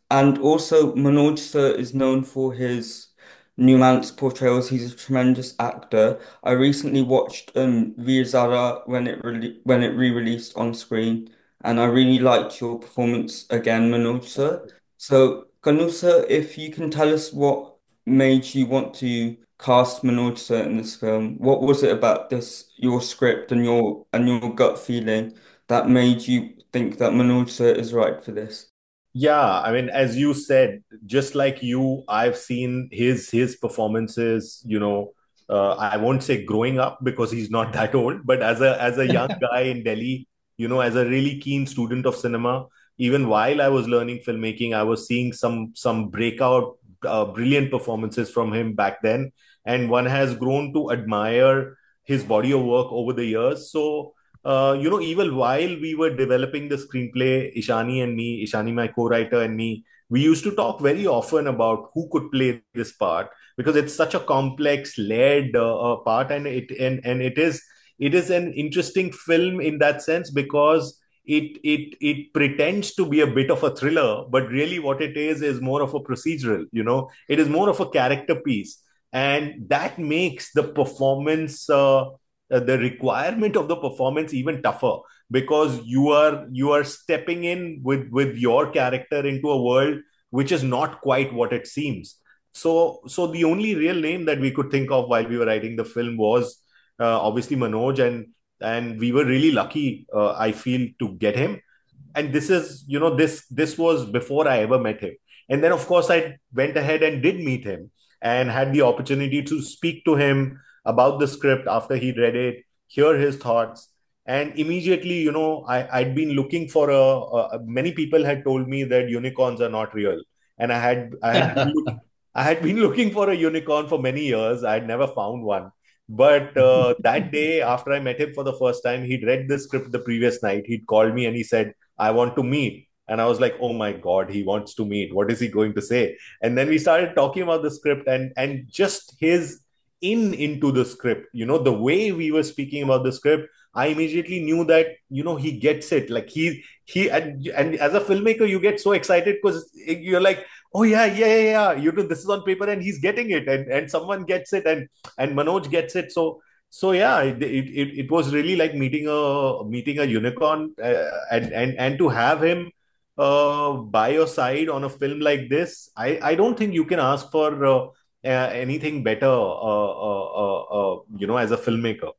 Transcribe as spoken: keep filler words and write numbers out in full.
And also, Manoj Sir is known for his nuanced portrayals. He's a tremendous actor. I recently watched um Veer Zara when it re when it re-released on screen, and I really liked your performance again, Manoj Sir. So, Kanu Sir, if you can tell us what made you want to cast Manoj Sir in this film, what was it about this your script and your and your gut feeling that made you think that Manoj Sir is right for this? Yeah, I mean, as you said, just like you, I've seen his his performances. You know, uh, I won't say growing up because he's not that old, but as a as a young guy in Delhi, you know, as a really keen student of cinema, even while I was learning filmmaking, I was seeing some some breakout, uh, brilliant performances from him back then, and one has grown to admire his body of work over the years. So uh, you know, even while we were developing the screenplay, Ishani and me, Ishani, my co-writer, and me, we used to talk very often about who could play this part because it's such a complex, layered uh, uh, part, and it and and it is it is an interesting film in that sense because it it it pretends to be a bit of a thriller, but really what it is is more of a procedural. You know, it is more of a character piece, and that makes the performance. Uh, uh, the requirement of the performance even tougher because you are you are stepping in with with your character into a world which is not quite what it seems. So so the only real name that we could think of while we were writing the film was uh, obviously Manoj, and and we were really lucky, uh, I feel, to get him. And this is, you know, this this was before I ever met him. And then of course I went ahead and did meet him and had the opportunity to speak to him about the script after he read it, hear his thoughts. And immediately, you know, I, I'd been looking for a, a many people had told me that unicorns are not real. And I had I had been look, I had been looking for a unicorn for many years. I had never found one. But uh, that day, after I met him for the first time, he'd read the script the previous night. He'd called me and he said, I want to meet. And I was like, oh my God, he wants to meet. What is he going to say? And then we started talking about the script and and just his in into the script, you know, the way we were speaking about the script, I immediately knew that, you know, he gets it. Like he he and, and as a filmmaker, you get so excited because you're like, oh yeah, yeah, yeah, yeah. You know, this is on paper and he's getting it, and and someone gets it, and and Manoj gets it. So so yeah, it, it, it was really like meeting a meeting a unicorn, uh, and and and to have him uh, by your side on a film like this, I I don't think you can ask for uh, uh, anything better, uh, uh, uh, uh, you know, as a filmmaker.